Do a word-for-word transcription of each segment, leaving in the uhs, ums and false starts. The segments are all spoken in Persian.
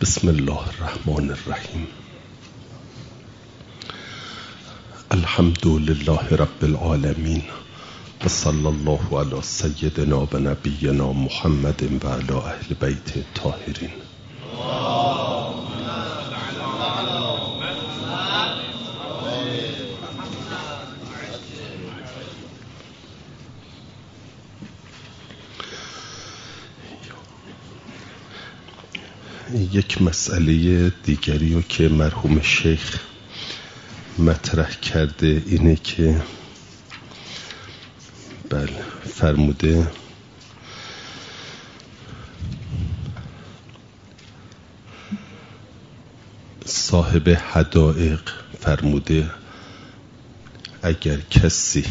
بسم الله الرحمن الرحیم. الحمد لله رب العالمین و صلی الله علی سیدنا و نبینا محمد و علی اهل بیت الطاهرین. یک مسئله دیگری رو که مرحوم شیخ مطرح کرده اینه که بله فرموده صاحب حدائق فرموده اگر کسی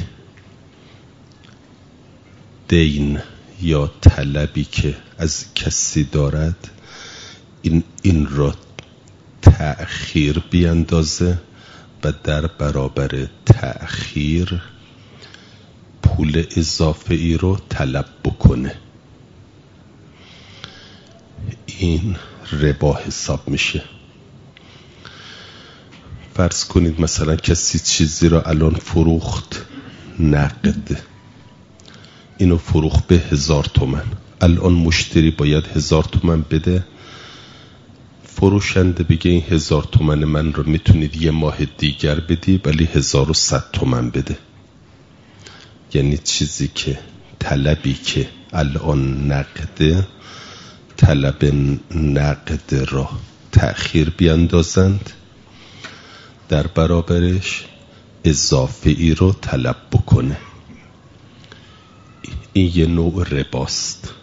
دین یا طلبی که از کسی دارد این این را تأخیر بیندازه و در برابر تأخیر پول اضافه ای رو طلب بکنه، این ربا حساب میشه. فرض کنید مثلا کسی چیزی را الان فروخت نقد، اینو فروخت به هزار تومن، الان مشتری باید هزار تومن بده، فروشنده بگه این هزار تومن من رو میتونید یه ماه دیگر بدی ولی هزار و صد تومن بده. یعنی چیزی که طلبی که الان نقده، طلب نقد را تأخیر بیندازند، در برابرش اضافه ای رو طلب بکنه. این یه نوع رباست.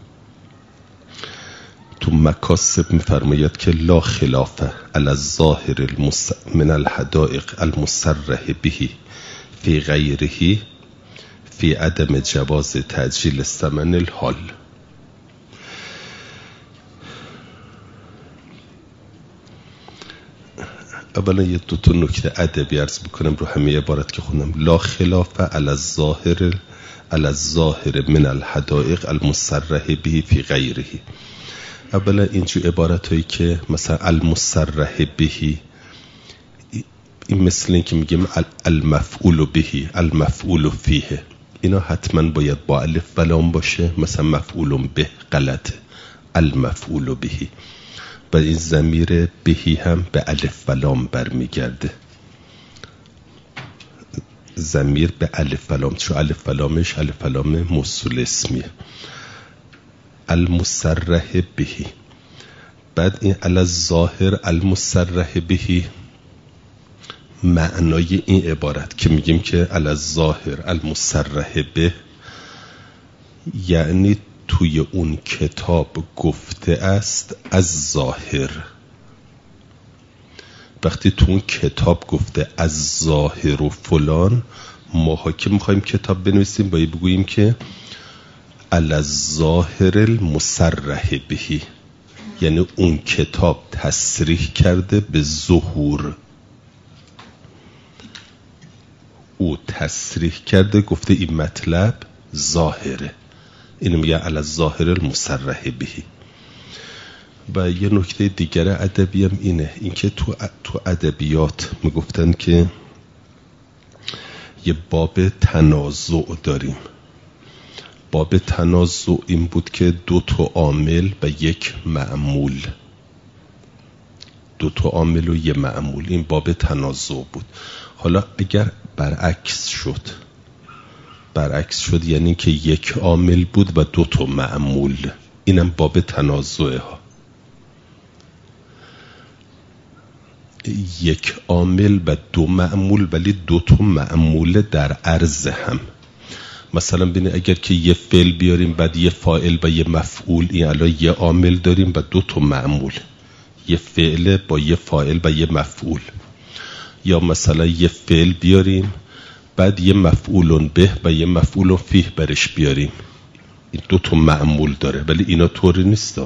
تو مکاسب میفرماید که لا خلاف علی الظاهر المس... من الحدائق المصرح به فی غیره فی عدم جواز تعجیل ثمن الحال. اولا یه دو تا نکته ادبی عرض بکنم رو همه عبارت که خوندم. لا خلاف علی الظاهر علی الظاهر من الحدائق المصرح به فی غیره. اولا اینجور عبارت هایی که مثلا المصرح بهی، این مثل این که میگیم المفعول بهی، المفعول فیه، اینا حتما باید با الف و لام باشه. مثلا مفعول به غلطه، المفعول بهی، و این ضمیر بهی هم به الف و لام برمیگرده. ضمیر به الف و لام، چون الف و لامش الف و لام موصول اسمیه. المصرح بهی، بعد این علی الظاهر المصرح بهی، معنای این عبارت که میگیم که علی الظاهر المصرح به، یعنی توی اون کتاب گفته است از ظاهر. وقتی تو اون کتاب گفته از ظاهر و فلان، ما که میخوایم کتاب بنویسیم باید بگوییم که علی الظاهر المصرح بهی، یعنی اون کتاب تصریح کرده به ظهور، او تصریح کرده گفته این مطلب ظاهره، اینو میگه علی الظاهر المصرح بهی. و یه نکته دیگر ادبی هم اینه، اینکه تو تو ادبیات میگفتن که یه باب تنازع داریم. باب تنازع این بود که دو تا عامل و یک معمول، دو تا عامل و یک معمول، این باب تنازع بود. حالا اگر برعکس شد، برعکس شد یعنی که یک عامل بود و دو تا معمول، اینم باب تنازعه ها. یک عامل و دو معمول ولی دو تا معمول در عرض هم. مثلا ببینید اگر که یه فعل بیاریم بعد یه فاعل و یه مفعول، این الان یه عامل داریم و دو تا معمول، یه فعل با یه فاعل و یه مفعول. یا مثلا یه فعل بیاریم بعد یه مفعول به و یه مفعول فیه برش بیاریم، این دو تا معمول داره. ولی اینا طوری نیستا.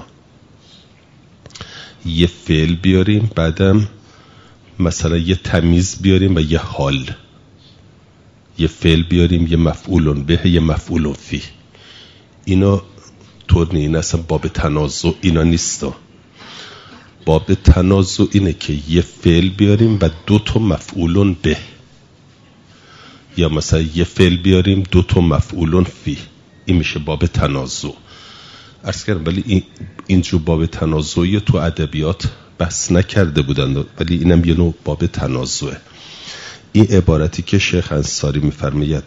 یه فعل بیاریم بعدم مثلا یه تمیز بیاریم و یه حال، یه فعل بیاریم یه مفعول به یه مفعول فی، اینا طور نه، این اصلا باب تنازع اینا نیستا. باب تنازع اینه که یه فعل بیاریم و دو تا مفعولون به، یا مثلا یه فعل بیاریم دو تا مفعولون فی، این میشه باب تنازع. عرض کردم ولی این اینجور باب تنازعی تو ادبیات بحث نکرده بودن، ولی اینم یه نوع باب تنازعه. این عبارتی که شیخ انصاری میفرماید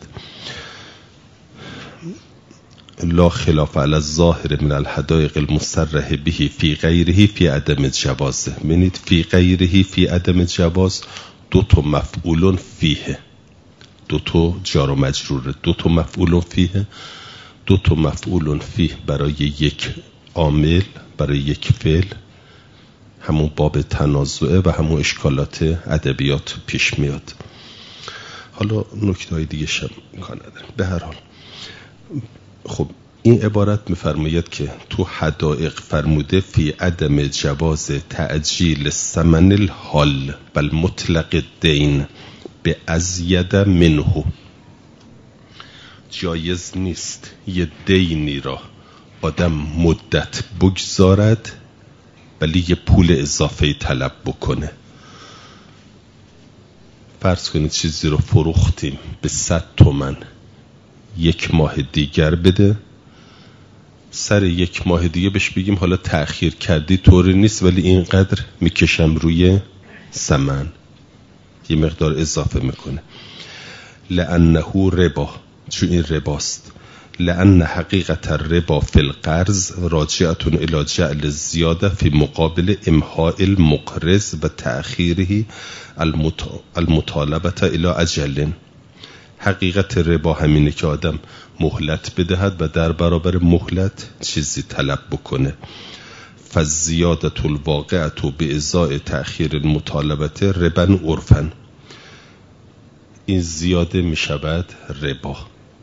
لا خلاف علی الظاهر من الحدائق المصرح به فی غیره فی عدم جواز. ببینید فی غیره فی عدم جواز دو تا مفعولون فیه، دو تا جار و مجروره، دو تا مفعولون فیه، دو تا مفعولون فیه برای یک عامل، برای یک فعل، همون باب تنازعه و همون اشکالات ادبیات پیش میاد. حالا نکته های دیگه شم امکان نداره. به هر حال خب این عبارت میفرماید که تو حدائق فرموده فی عدم جواز تعجیل ثمن الحال بل مطلق الدین به ازید منه. جایز نیست یه دینی را آدم مدت بگذارد ولی یه پول اضافه طلب بکنه. فرض کنید چیزی رو فروختیم به صد تومن، یک ماه دیگر بده، سر یک ماه دیگه بهش بگیم حالا تأخیر کردی طوری نیست ولی اینقدر میکشم روی ثمن، یه مقدار اضافه میکنه. لأنه ربا، چون این رباست. لأن حقیقت الربا فی القرض راجعة الى جعل الزیاده فی مقابل امحاء المقرض و تأخیره المطالبه الى اجل. حقیقت ربا همینه که آدم مهلت بدهد و در برابر مهلت چیزی طلب بکنه. فالزیادة الواقعة بإزاء تأخیر المطالبه ربا عرفا، این زیاده می شود ربا.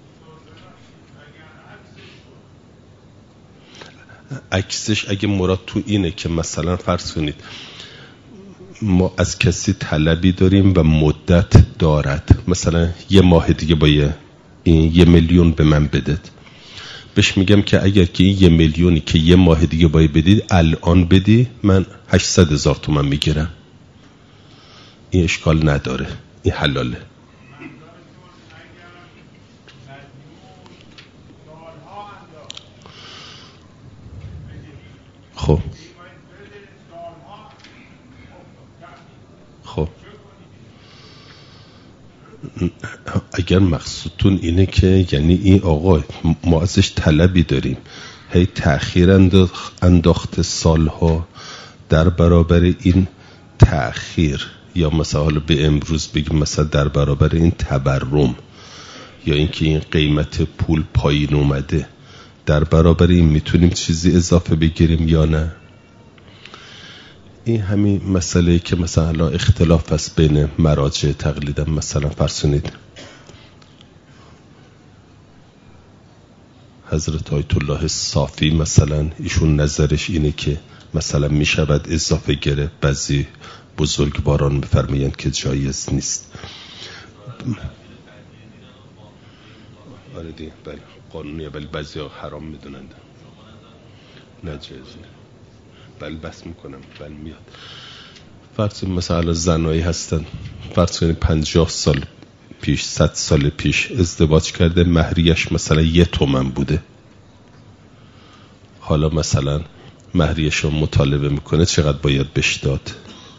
عکسش اگه مراد تو اینه که مثلا فرض کنید ما از کسی طلبی داریم و مدت دارد، مثلا یه ماه دیگه باید این یه میلیون به من بدید، بهش میگم که اگر که این یه میلیونی که یه ماه دیگه باید بدید الان بدی من هشتصد هزار تومان میگیرم، این اشکال نداره، این حلاله. خب خب اگر مقصودتون اینه که یعنی این آقا ما ازش طلبی داریم هی تأخیر انداخته سالها، در برابر این تأخیر یا مثلا حالا به امروز بگیم مثلا در برابر این تورم یا اینکه این قیمت پول پایین اومده، در برابر این میتونیم چیزی اضافه بگیریم یا نه؟ این همین مسئله که مثلا اختلاف است بین مراجع تقلیدا. مثلا فرض کنید حضرت آیت الله صافی مثلا ایشون نظرش اینه که مثلا میشود اضافه گره، بعضی بزرگواران میفرمایند که جایز نیست. آره دیگه بله قانونیه ولی بعضی ها حرام میدونند، نه جایز نه. بله بس میکنم بله میاد. فرض مثلا زنایی هستن، فرض کنید پنجاه سال پیش صد سال پیش ازدواج کرده، مهریش مثلا یه تومن بوده، حالا مثلا مهریش رو مطالبه میکنه چقدر باید بهش داد؟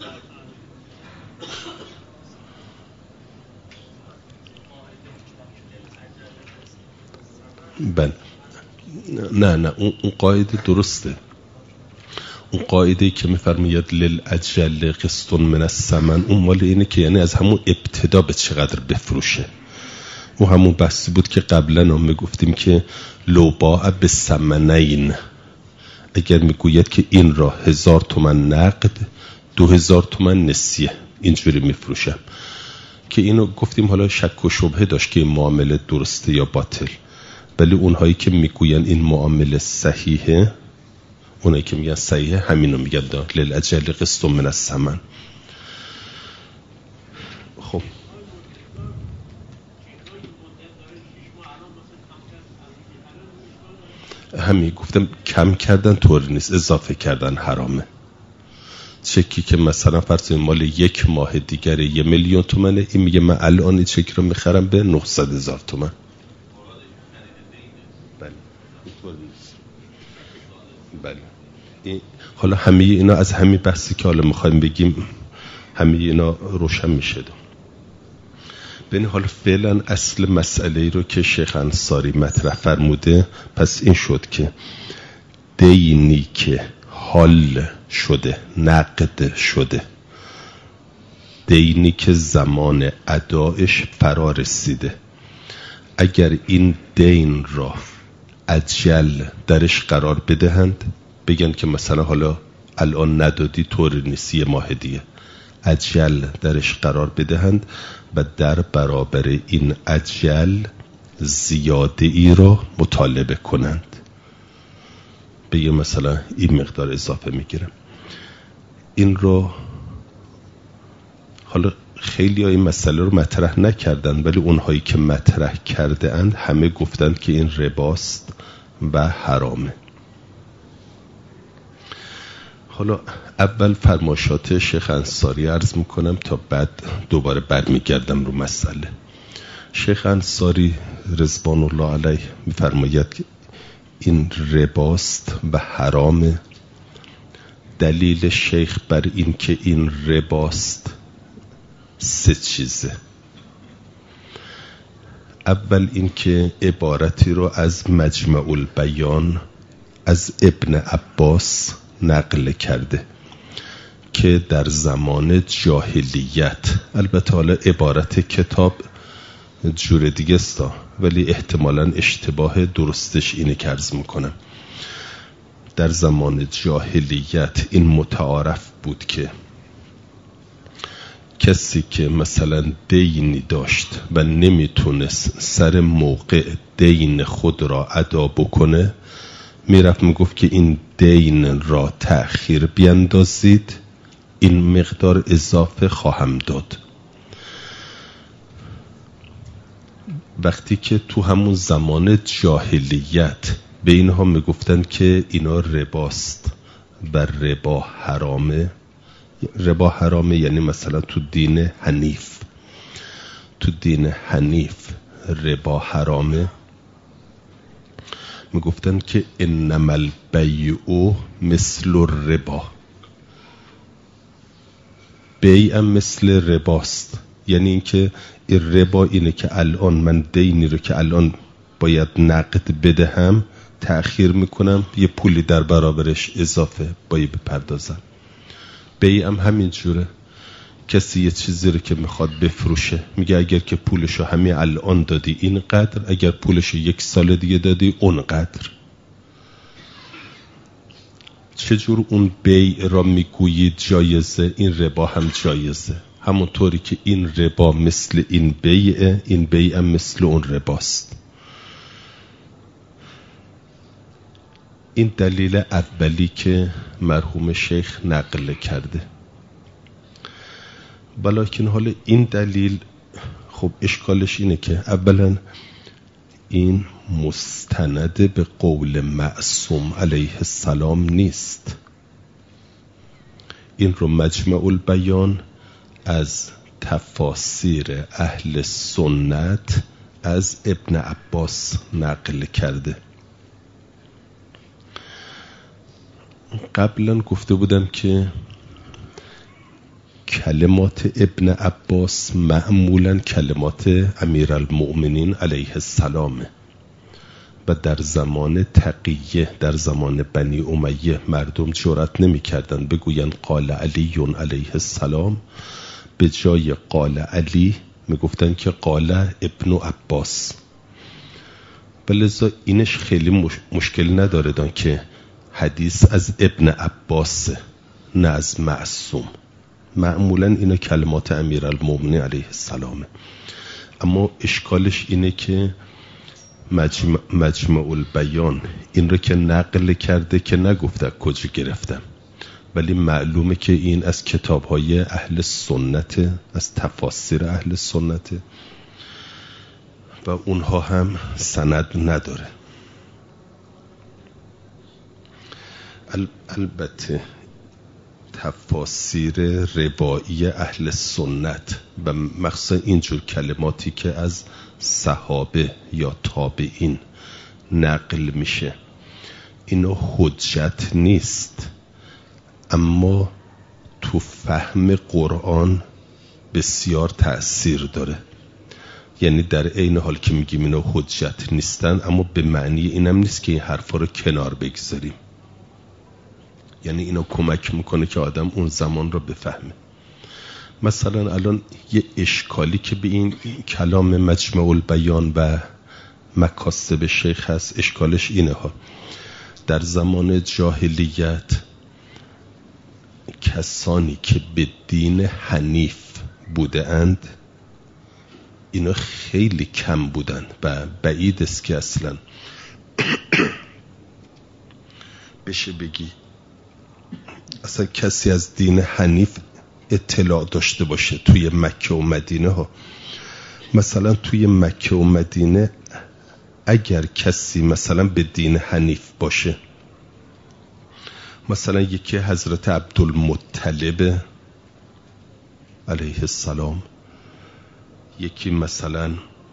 بله نه نه اون قاعده درسته، اون قاعده که میفرماید للاجل قسط من الثمن اون مال اینه که یعنی از همون ابتدا به چقدر بفروشه. اون همون بحثی بود که قبلا هم میگفتیم که لو باع بالثمنین، اگر میگوید که این را هزار تومن نقد دو هزار تومن نسیه اینجوری میفروشم، که اینو گفتیم حالا شک و شبهه داشت که این معامله درسته یا باطل، ولی اونهایی که میگوین این معامله صحیحه، اونایی که میگن صحیحه همینو میگن للاجل قسط من الثمن. خب همین گفتم کم کردن طور نیست، اضافه کردن حرامه. چکی که مثلا فرض مال یک ماه دیگره یه میلیون تومنه، این میگه من الان این چک رو میخرم به نهصد هزار تومن. بله بله. این حالا همه اینا از همین بحثی که حالا میخوایم بگیم همه اینا روشن میشه. ببین حالا فعلا اصل مسئله رو که شیخ انصاری مطرح فرموده، پس این شد که دینی که حال شده، نقد شده، دینی که زمان ادایش فرا رسیده، اگر این دین را اجل درش قرار بدهند، بگن که مثلا حالا الان ندادی طور نیست یه ماه دیگه، اجل درش قرار بدهند و در برابر این اجل زیاده ای را مطالبه کنند، بگه مثلا این مقدار اضافه میگیرم. این رو حالا خیلی ها این مسئله رو مطرح نکردن، ولی اونهایی که مطرح کرده اند همه گفتند که این رباست و حرامه. حالا اول فرمایشات شیخ انصاری عرض میکنم تا بعد دوباره برمیگردم رو مسئله. شیخ انصاری رضوان الله علیه میفرماید که این رباست و حرامه. دلیل شیخ بر این که این رباست سه چیزه. اول این که عبارتی رو از مجمع البیان از ابن عباس نقل کرده که در زمان جاهلیت، البته حالا عبارت کتاب جور دیگه است ولی احتمالاً اشتباه درستش اینه که عرض میکنم، در زمان جاهلیت این متعارف بود که کسی که مثلا دینی داشت و نمیتونست سر موقع دین خود را ادا بکنه، میرفت میگفت که این دین را تأخیر بیندازید، این مقدار اضافه خواهم داد. وقتی که تو همون زمان جاهلیت به اینها میگفتن که اینا رباست و ربا حرامه، ربا حرامه یعنی مثلا تو دین حنیف، تو دین حنیف ربا حرامه، میگفتن که انما البیع مثل الربا، بیع مثل رباست، یعنی اینکه این ربا اینه که الان من دینی رو که الان باید نقد بدهم تأخیر میکنم، یه پولی در برابرش اضافه باید بپردازم. بیع هم همین جوره، کسی یه چیزی رو که میخواد بفروشه میگه اگر که پولشو همین الان دادی اینقدر، اگر پولشو یک سال دیگه دادی اونقدر. چجور اون بیع را میگویید جایزه، این ربا هم جایزه، همونطوری که این ربا مثل این بیعه، این بیع هم مثل اون رباست. این دلیل اولی که مرحوم شیخ نقل کرده. ولیکن حالا این دلیل خب اشکالش اینه که اولا این مستند به قول معصوم علیه السلام نیست. این رو مجمع البیان از تفاسیر اهل سنت از ابن عباس نقل کرده. قبلا گفته بودم که کلمات ابن عباس معمولا کلمات امیرالمؤمنین علیه السلامه و در زمان تقیه، در زمان بنی امیه مردم جرأت نمی کردن بگوین قال علی علیه السلام، به جای قال علی می گفتن که قال ابن عباس. بلذا اینش خیلی مش... مشکل نداره دان که حدیث از ابن عباس نه از معصوم، معمولا اینا کلمات امیرالمؤمنین علیه السلامه. اما اشکالش اینه که مجمع, مجمع البیان این رو که نقل کرده که نگفته کجا گرفتم، ولی معلومه که این از کتاب‌های اهل سنت، از تفاسیر اهل سنت و اونها هم سند نداره. البته تفاسیر روایی اهل سنت و مخصوصا اینجور کلماتی که از صحابه یا تابعین نقل میشه، اینو حجت نیست، اما تو فهم قرآن بسیار تأثیر داره. یعنی در عین حال که میگیم اینا حجت نیستن، اما به معنی اینم نیست که این حرفا رو کنار بگذاریم. یعنی اینا کمک میکنه که آدم اون زمان رو بفهمه. مثلا الان یه اشکالی که به این کلام مجمع البیان و مکاسب شیخ هست، اشکالش اینه ها: در زمان جاهلیت کسانی که به دین حنیف بوده اند اینا خیلی کم بودن و بعید است که اصلا بشه بگی اصلا کسی از دین حنیف اطلاع داشته باشه توی مکه و مدینه ها. مثلا توی مکه و مدینه اگر کسی مثلا به دین حنیف باشه، مثلا یکی حضرت عبدالمطلب علیه السلام، یکی مثلا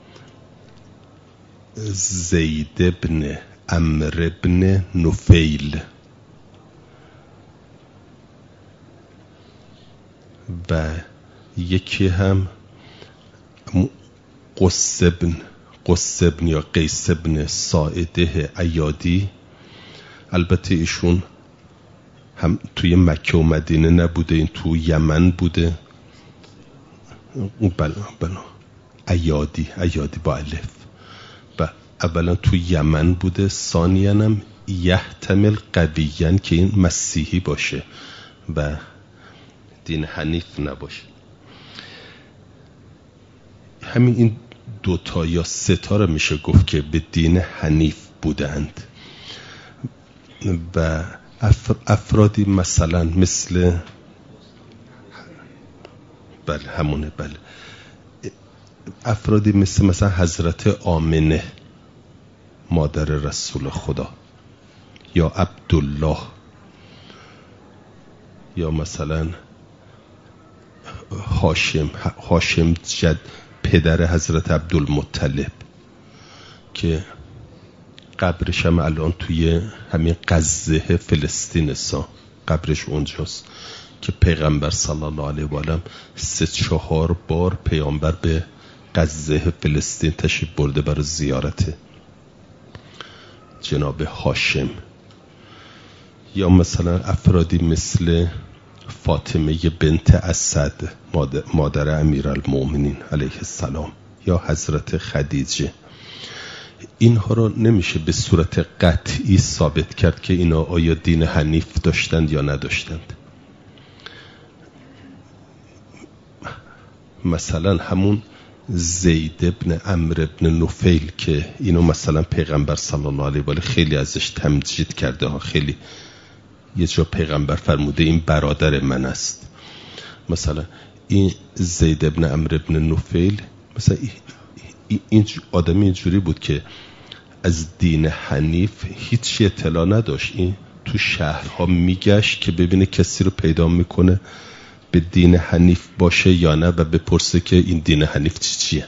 زید ابن عمرو ابن نفیل و یکی هم قص ابن قص ابن یا قیس ابن ساعده عیادی. البته ایشون هم توی مکه و مدینه نبوده، این تو یمن بوده. بله بله عیادی عیادی با الف. و اولا تو یمن بوده، ثانیاً هم یحتمل قویاً که این مسیحی باشه و دین حنیف نباشه. همین این دوتا یا سه تا رو میشه گفت که به دین حنیف بودند. و افرادی مثلا مثل بله همونه بله افرادی مثل مثلا حضرت آمنه مادر رسول خدا، یا عبدالله، یا مثلا هاشم هاشم جد پدر حضرت عبدالمطلب که قبرش هم الان توی همین غزه فلسطین سا قبرش اونجاست که پیغمبر صلی الله علیه و آله سه چهار بار پیامبر به غزه فلسطین تشریف برده برای زیارت جناب هاشم. یا مثلا افرادی مثل فاطمه بنت اسد مادر, مادر امیرالمومنین علیه السلام، یا حضرت خدیجه. اینها رو نمیشه به صورت قطعی ثابت کرد که اینا آیا دین حنیف داشتند یا نداشتند. مثلا همون زید ابن عمرو ابن نفیل که اینو مثلا پیغمبر صلی الله علیه و آله خیلی ازش تمجید کرده ها، خیلی یه جا پیغمبر فرموده این برادر من است. مثلا این زید ابن عمرو ابن نفیل مثلا این آدمی اینجوری بود که از دین حنیف هیچ اطلاع نداشت. این تو شهرها میگشت که ببینه کسی رو پیدا میکنه به دین حنیف باشه یا نه و بپرسه که این دین حنیف چی چیه.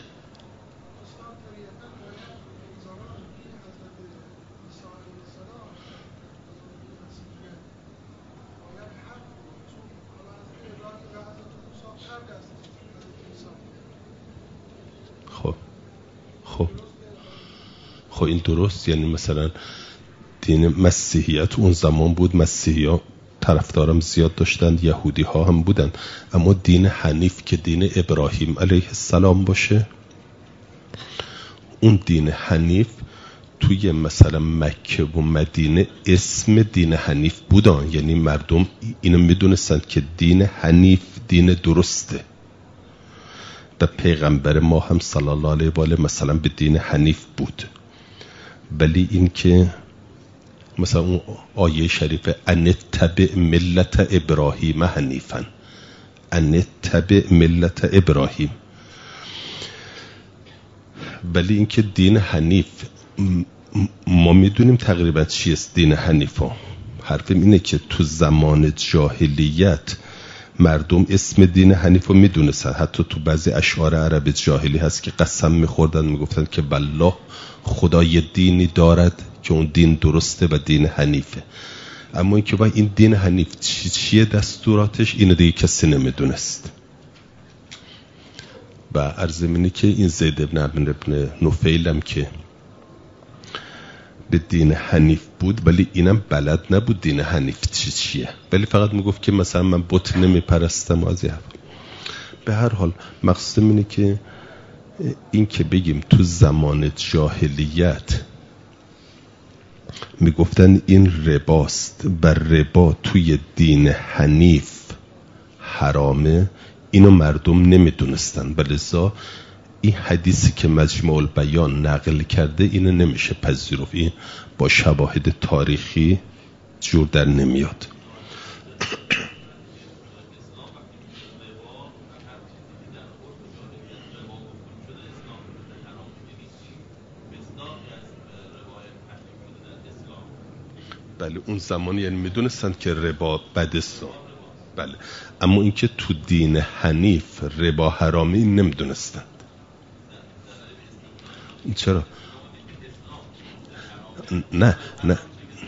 خب خب خب این درست. یعنی مثلا دین مسیحیت اون زمان بود، مسیحی ها طرفدارم زیاد داشتند، یهودی ها هم بودن، اما دین حنیف که دین ابراهیم علیه السلام باشه، اون دین حنیف توی مثلا مکه و مدینه اسم دین حنیف بودن. یعنی مردم اینو میدونستند که دین حنیف دین درسته و پیغمبر ما هم صلی الله علیه و آله مثلا به دین حنیف بود. ولی این که مثلا اون آیه شریفه ان تبع ملت ابراهیم حنیفا، ان تبع ملت ابراهیم، ولی این که دین حنیف ما میدونیم تقریبا چی است. دین حنیف ها حرفم اینه که تو زمان جاهلیت مردم اسم دین حنیف رو میدونستن. حتی تو بعضی اشعار عرب جاهلی هست که قسم میخوردن میگفتن که والله خدای دینی دارد که اون دین درسته و دین حنیفه. اما اینکه با این دین حنیف چی چیه دستوراتش اینو دیگه کسی نمیدونست. و عرض اینه که این زید ابن ابن ابن نفیلم که به دین حنیف بود ولی اینم بلد نبود دین حنیف چی چیه، ولی فقط میگفت که مثلا من بت نمیپرستم و از این. به هر حال مقصودم اینه که این که بگیم تو زمان جاهلیت میگفتن این رباست و ربا توی دین حنیف حرامه، اینو مردم نمیدونستن. ولذا این حدیثی که مجمع البیان نقل کرده اینو نمیشه پذیرفت، این با شواهد تاریخی جور در نمیاد. بله اون زمان یعنی میدونستن که ربا بدست، بله، اما اینکه تو دین حنیف ربا حرامی نمیدونستن. چرا؟ نه نه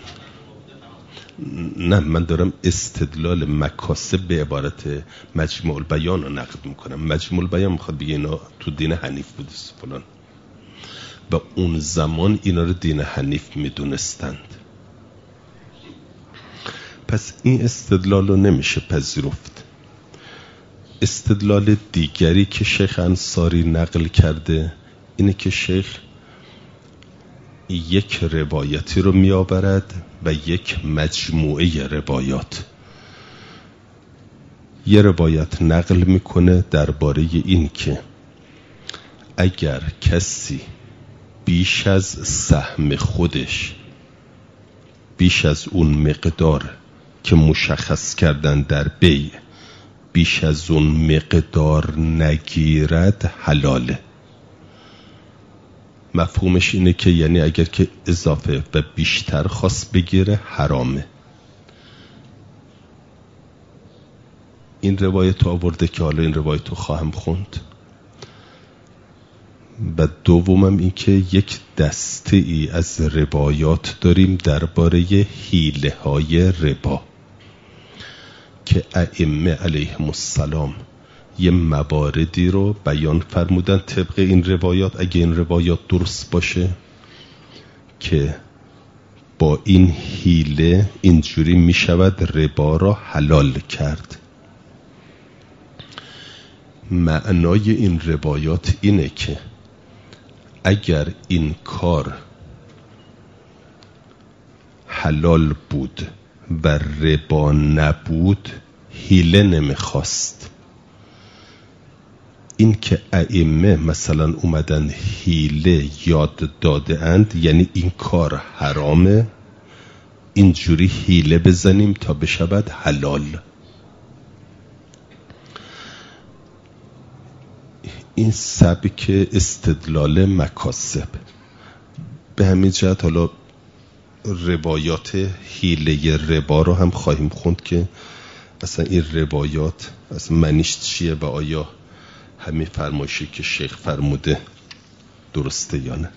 نه من دارم استدلال مکاسب به عبارت مجموع البیان رو نقد میکنم. مجموع البیان میخواد بگه اینا تو دین حنیف بود فلان، و اون زمان اینا رو دین حنیف میدونستند. پس این استدلال رو نمیشه پذیرفت. استدلال دیگری که شیخ انصاری نقل کرده اینه که شیخ یک روایتی رو میآورد و یک مجموعه روایات. یه روایت نقل میکنه درباره این که اگر کسی بیش از سهم خودش، بیش از اون مقدار که مشخص کردن در بیع، بیش از اون مقدار نگیرد حلاله. مفهومش اینه که یعنی اگر که اضافه و بیشتر خواست بگیره حرامه. این روایت آورده که حالا این روایت رو خواهم خوند. و دومم این که یک دسته ای از روایات داریم درباره حیله های ربا که ائمه علیهم السلام یه مواردی رو بیان فرمودن طبق این روایات، اگه این روایات درست باشه، که با این حیله اینجوری می شود ربا را حلال کرد. معنای این روایات اینه که اگر این کار حلال بود و ربا نبود حیله نمیخواست. این که ائمه مثلا اومدن حیله یاد داده اند یعنی این کار حرامه، اینجوری حیله بزنیم تا بشود حلال. این سبک استدلال مکاسب. به همین جهت حالا روایات حیله ربا رو هم خواهیم خوند که اصلا این روایات اصلا معنیش چیه و آیا همین فرمایشی که شیخ فرموده درسته یا نه.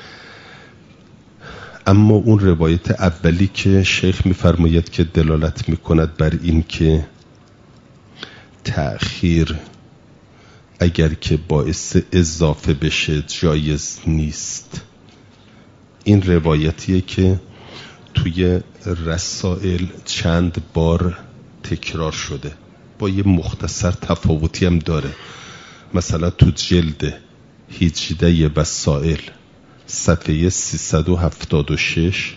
اما اون روایت اولی که شیخ میفرماید که دلالت میکند بر این که تأخیر اگر که باعث اضافه بشه جایز نیست، این روایتیه که توی رسائل چند بار تکرار شده، با یه مختصر تفاوتی هم داره. مثلا تو جلد هجده وسائل صفحه سیصد و هفتاد و شش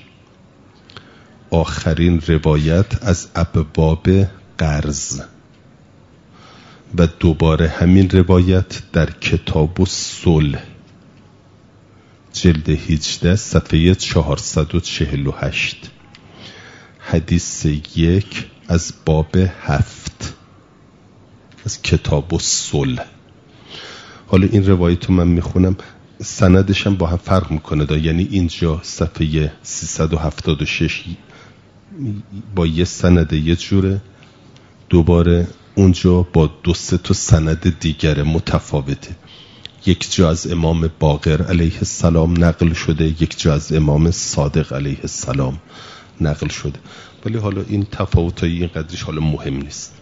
آخرین روایت از ابواب قرض، و دوباره همین روایت در کتاب الصلح جلد هجده صفحه چهارصد و چهل و هشت، حدیث یک از باب هفت از کتاب الصلح. حالا این روایت رو من میخونم، سندش هم با هم فرق میکنه دا. یعنی اینجا صفحه سیصد و هفتاد و شش با یه سند یه جوره، دوباره اونجا با دو سه تا سند دیگر متفاوته. یک جا از امام باقر علیه السلام نقل شده، یک جا از امام صادق علیه السلام نقل شده، ولی حالا این تفاوتایی اینقدرش حالا مهم نیست.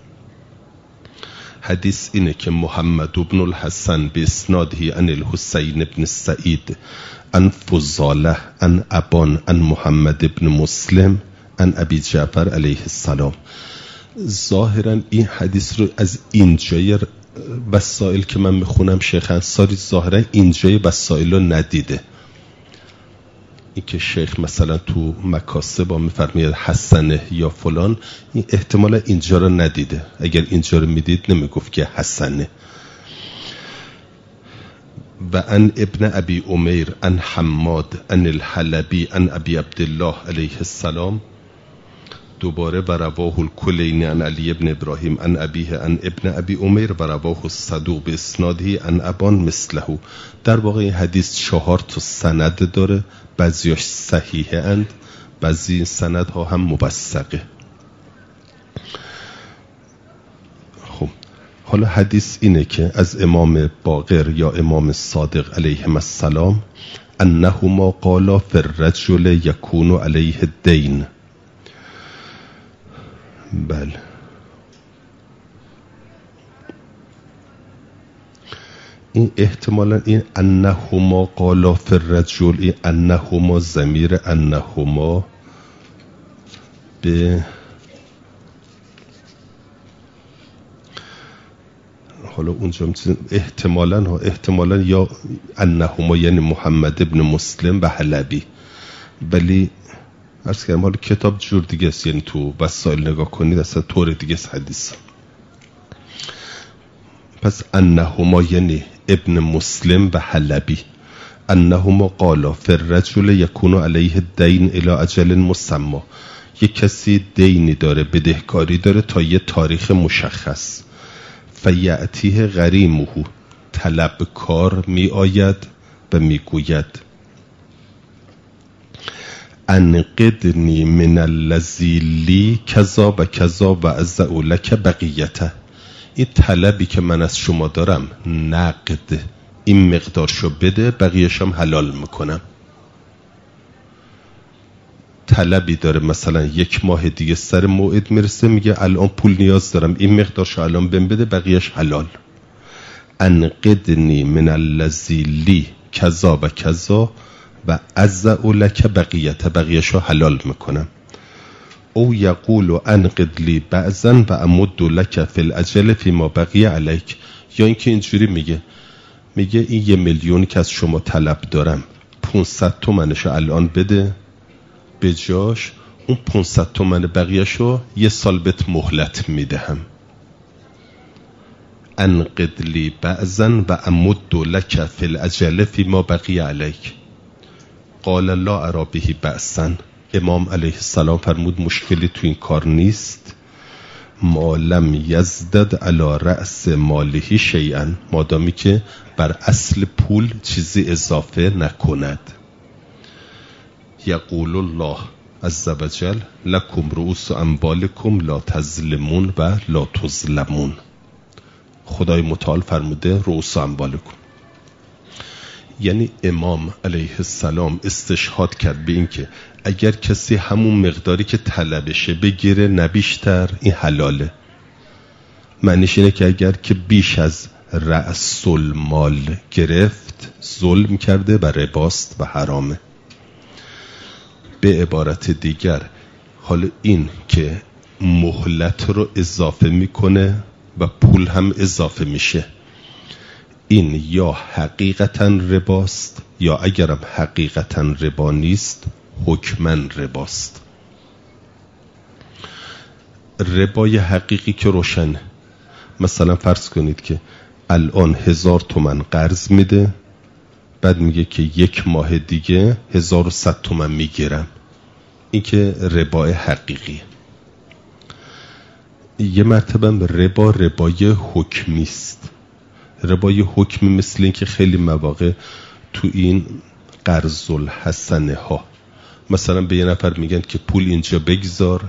حدیث اینه که محمد بن الحسن به اسناده عن الحسین بن سعید عن فضاله عن ابان عن محمد بن مسلم عن ابی جعفر علیه السلام. ظاهرا این حدیث رو از اینجای وسائل که من میخونم شیخ انصاری ظاهرا اینجای وسائل رو ندیده. این که شیخ مثلا تو مکاسب با میفرمید حسنه یا فلان، این احتمالا اینجا رو ندیده. اگر اینجا رو میدید نمیگفت که حسنه. و ان ابن ابی امیر ان حماد ان الحلبی ان ابی عبدالله علیه السلام، دوباره و رواه الکلینی ان علی ابن ابراهیم ان ابیه ان ابن ابی امیر و رواه الصدوق به اسناده ان ابان مثله. در واقع این حدیث چهار تا سند داره، بعضیاش صحیحه اند، بعضی سندها هم موثقه. خب حالا حدیث اینه که از امام باقر یا امام صادق علیهم السلام انهما قالا فی الرجل یکون علیه الدین. بله این احتمالا این انهما قالا فی الرجل، این انهما ضمیر انهما به حالا اونجا احتمالا ها احتمالا یا انهما یعنی محمد ابن مسلم و حلبی، ولی عرض کردم حالا کتاب جور دیگه است، یعنی تو وسائل نگاه کنید اصلا طور دیگه است حدیث. پس انهما یعنی ابن مسلم و حلبی، انهما قالا فی الرجل یکون علیه الدین الی اجل مسمی. یک کسی دینی داره، بدهکاری داره تا یه تاریخ مشخص، فیعتیه غریمه، طلبکار می آید و می گوید انقدنی من الذی لی کذا و کذا و ازع لک بقیته. این طلبی که من از شما دارم نقد، این مقدارشو بده بقیهشم حلال میکنم. طلبی داره مثلا یک ماه دیگه سر موعد میرسه، میگه الان پول نیاز دارم، این مقدارشو الان بهم بده بقیهش حلال. انقدنی من الذی لی کذا و کذا و ازع لک بقیته، بقیهشو حلال میکنم. او یقول انقد لی بعضا و امد لک فی الاجل فی ما بقی علیک. یا اینکه اینجوری میگه میگه این یه میلیون که از شما طلب دارم، پانصد تومنشو الان بده، به جاش اون پانصد تومن بقیهشو یه سال بهت مهلت میدهم. انقد لی بعضا و امد لک فی الاجل فی ما بقی علیک. قال لا ارا به بأسا. امام علیه السلام فرمود مشکلی تو این کار نیست، ما لم یزدد علی رأس ماله شیئا، مادامی که بر اصل پول چیزی اضافه نکند. یقول الله عز وجل لکم رؤوس اموالکم لا تظلمون و لا تظلمون. خدای متعال فرموده رؤوس اموالکم، یعنی امام علیه السلام استشهاد کرد به این که اگر کسی همون مقداری که طلبشه بگیره نه بیشتر، این حلاله. معنیش اینه که اگر که بیش از رأس المال گرفت ظلم کرده و رباست و حرامه. به عبارت دیگر حالا این که مهلت رو اضافه میکنه و پول هم اضافه میشه، این یا حقیقتا رباست یا اگرم حقیقتا ربا نیست حکمن رباست. ربای حقیقی که روشنه، مثلا فرض کنید که الان هزار تومن قرض میده، بعد میگه که یک ماه دیگه هزار و صد تومن میگیرم، این که ربای حقیقی. یه مرتبه ربا ربای حکمی است. ربای حکمی مثل این که خیلی مواقع تو این قرض الحسنه ها مثلا به یه نفر میگن که پول اینجا بگذار،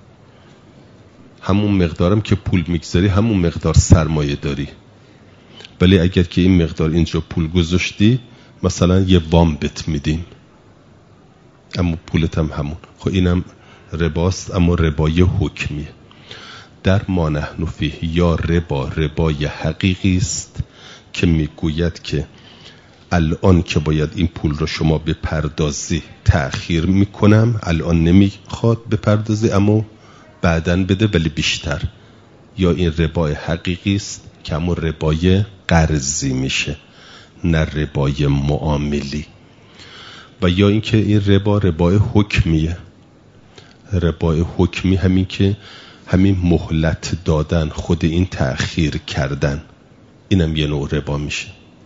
همون مقدارم که پول میگذاری همون مقدار سرمایه داری، ولی اگر که این مقدار اینجا پول گذاشتی مثلا یه وام بت میدیم، اما پولت هم همون. خب اینم رباست، اما ربای حکمیه. در ما نحن فیه یا ربا ربای حقیقی است که میگوید که الان که باید این پول رو شما بپردازی تأخیر میکنم، الان نمیخواد بپردازی اما بعدن بده ولی بیشتر. یا این ربای حقیقی است که همون ربای قرضی میشه، نه ربای معاملی. و یا اینکه این ربا ربای حکمیه. ربای حکمی همین که همین مهلت دادن، خود این تأخیر کردن، اینم یه نوع ربا میشه.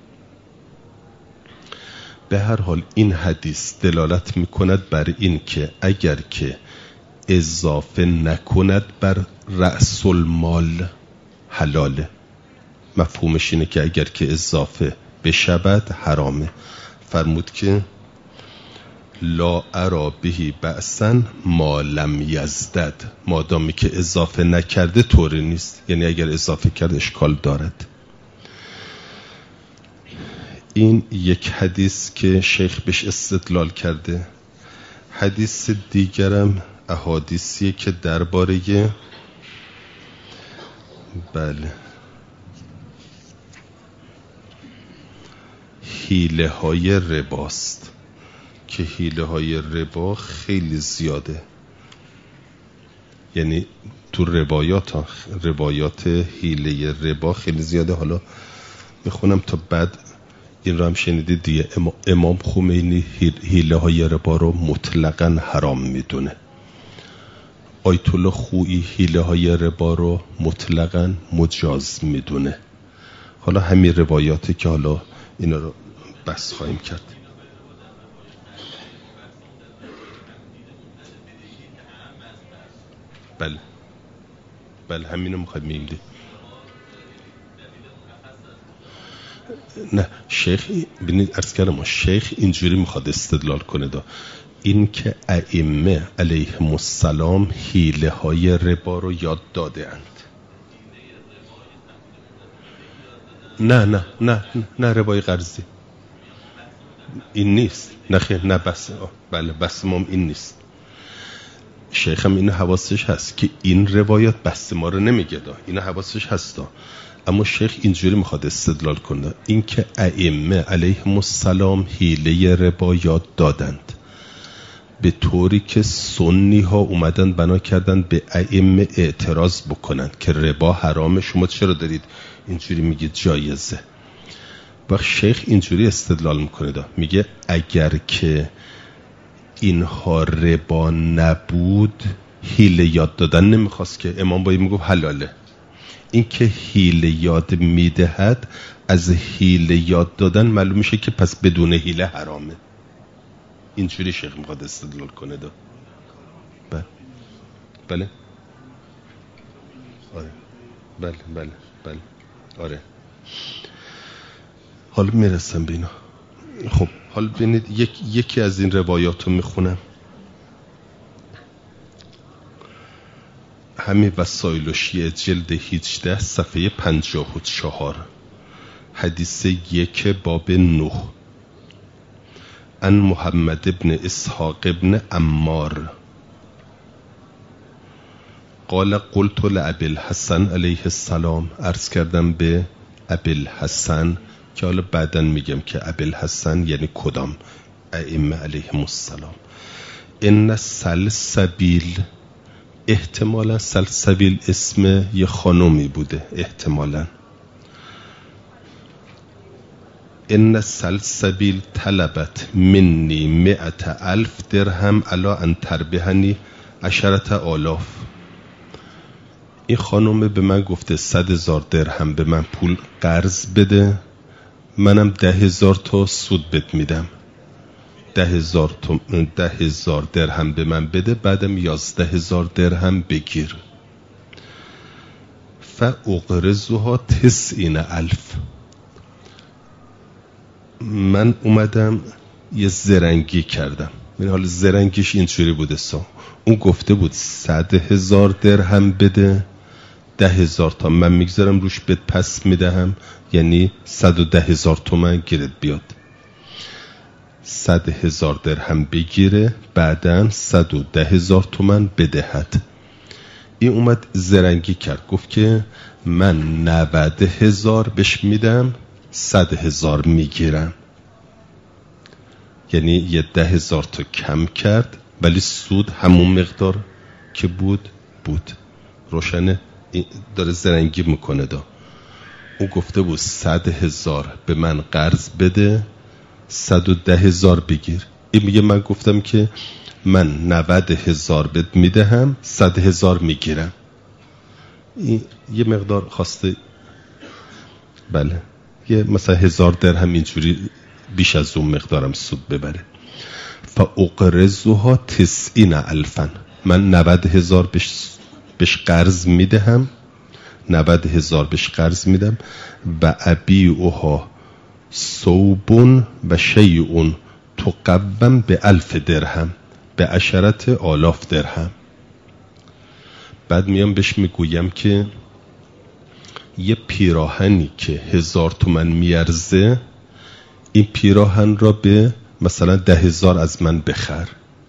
به هر حال این حدیث دلالت میکند بر این که اگر که اضافه نکند بر رأس المال حلاله. مفهومش اینه که اگر که اضافه بشود حرامه. فرمود که لا ارا بهی بأسا ما لم یزدد، مادامی که اضافه نکرده طوری نیست، یعنی اگر اضافه کرد اشکال دارد. این یک حدیث که شیخ بهش استدلال کرده. حدیث دیگرم احادیثیه که درباره بله حیله های رباست که حیله های ربا خیلی زیاده، یعنی تو روایات ها روایات حیله ربا خیلی زیاده. حالا میخونم تا بعد این رو هم شنیدید دیگه. امام خمینی حیله های ربا رو مطلقاً حرام میدونه. آیت الله خویی حیله های ربا رو مطلقاً مجاز میدونه. حالا همین روایاتی که حالا اینا رو بس خواهیم کرد. بله بله همینو میخوایم میگیم. نه شیخ ببینید عرض کردم شیخ اینجوری میخواد استدلال کنه دا این که ائمه علیهم السلام حیله های ربا رو یاد داده اند. نه نه نه نه ربای قرضی این نیست. نه خیر نه بس بله بس ما این نیست. شیخ هم این حواسش هست که این روایات بس ما رو نمیگه دا، این حواسش هست دا. اما شیخ اینجوری میخواد استدلال کنه این که ائمه علیهم السلام حیله ربا یاد دادند به طوری که سنی ها اومدن بنا کردن به ائمه اعتراض بکنند که ربا حرامه، شما چرا دارید اینجوری میگید جایزه. و شیخ اینجوری استدلال میکنه دا میگه اگر که اینها ربا نبود حیله یاد دادن نمیخواست که امام باید میگفت حلاله. این که حیله یاد میدهد از حیله یاد دادن معلوم میشه که پس بدون حیله حرامه. اینجوری شیخ میخواد استدلال کنه دا. بله بله آره بله بله بله آره. حالا میرسم به اینا. خب حالا ببینید یک، یکی از این روایات رو میخونم. همین وسائل و شیعه جلد هجده صفحه پنجاه و چهار حدیث یک باب نه. ان محمد ابن اسحاق ابن عمار قال قلت لابی الحسن علیه السلام، عرض کردم به ابی الحسن که حالا بعداً میگم که ابی الحسن یعنی کدام ائمه علیهم السلام. ان سلسبیل، احتمالا سلسبیل اسم یه خانومی بوده احتمالا. ان سلسبیل طلبت منی مئت الف درهم علا ان تربحنی عشرت آلاف. این خانومه به من گفته صد هزار درهم به من پول قرض بده، منم ده هزار تا سود بت میدم. ده هزار, ده هزار درهم به من بده، بعدم یازده هزار درهم بگیر. فاقرضها تسعین الف. من اومدم یه زرنگی کردم، من حال زرنگیش اینجوری بوده سا اون گفته بود صد هزار درهم بده، ده هزار تا من میگذارم روش بهت پس میدهم، یعنی صد و ده هزار تومن گیرت بیاد. صد هزار درهم بگیره، بعدن صد و ده هزار تومن بدهد. این اومد زرنگی کرد، گفت که من نود هزار بهش میدم، صد هزار میگیرم، یعنی یه ده هزار تا کم کرد ولی سود همون مقدار که بود بود. روشنه؟ داره زرنگی میکنه. دا او گفته بود صد هزار به من قرض بده، صد و ده هزار بگیر. این میگه من گفتم که من نود هزار بهت میدهم، صد هزار میگیرم. این یه مقدار خواسته، بله، یه مثلا هزار درهم اینجوری بیش از اون مقدارم سود ببره. فاقرضها تسعین الفن، من نود هزار بهش بهش قرض میدهم، نود هزار بهش قرض میدم. و ابیعها ثوبون و شیئون تقوم به الف درهم به عشرت آلاف درهم. بعد میام بهش میگویم که یه پیراهنی که هزار تومن میارزه، این پیراهن را به مثلا ده هزار از من بخر.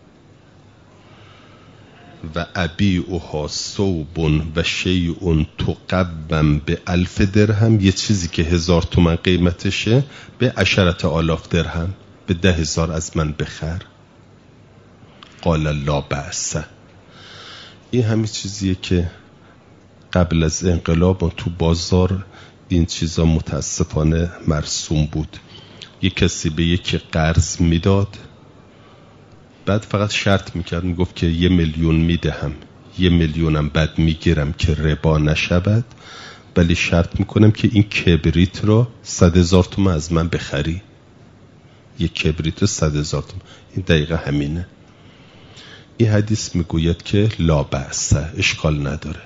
و ابیعها ثوبون و شیئون تقوم به الف درهم، یه چیزی که هزار تومن قیمتشه به عشرت آلاف درهم، به ده هزار از من بخر. قال لا بأس. این همین چیزیه که قبل از انقلاب تو بازار این چیزا متاسفانه مرسوم بود. یه کسی به یکی قرض میداد، بعد فقط شرط میکرد، میگفت که یه میلیون میدهم، یه میلیونم بعد میگیرم که ربا نشود، ولی شرط میکنم که این کبریت رو صد هزار تومن از من بخری. یه کبریت رو صد هزار تومن. این دقیقه همینه. این حدیث میگوید که لا بأس، اشکال نداره.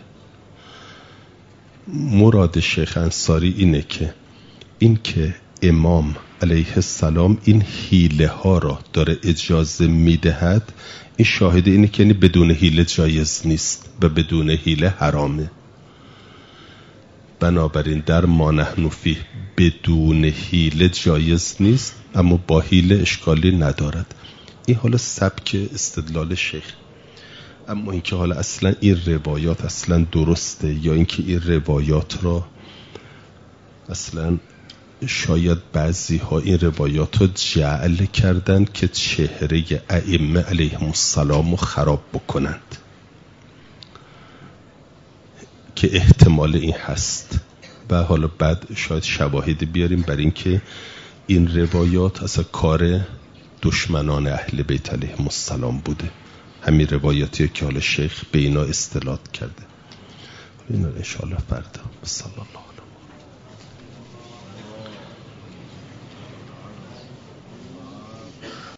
مراد شیخ انصاری اینه که این که امام علیه السلام این حیله ها را داره اجازه میدهد، این شاهد اینه که یعنی بدون حیله جایز نیست و بدون حیله حرامه. بنابراین در ما نحن فیه بدون حیله جایز نیست، اما با حیله اشکالی ندارد. این حالا سبک استدلال شیخ. اما اینکه حالا اصلا این روایات اصلا درسته یا اینکه این روایات را اصلا شاید بعضی ها این روایات رو جعل کردن که چهره ائمه علیهم السلام رو خراب بکنند، که احتمال این هست. و حالا بعد شاید شواهد بیاریم بر این که این روایات اصلا کار دشمنان اهل بیت علیهم السلام بوده. همین روایاتی که حالا شیخ به اینا استناد کرده. اینا ان شاء الله فردا. صلی الله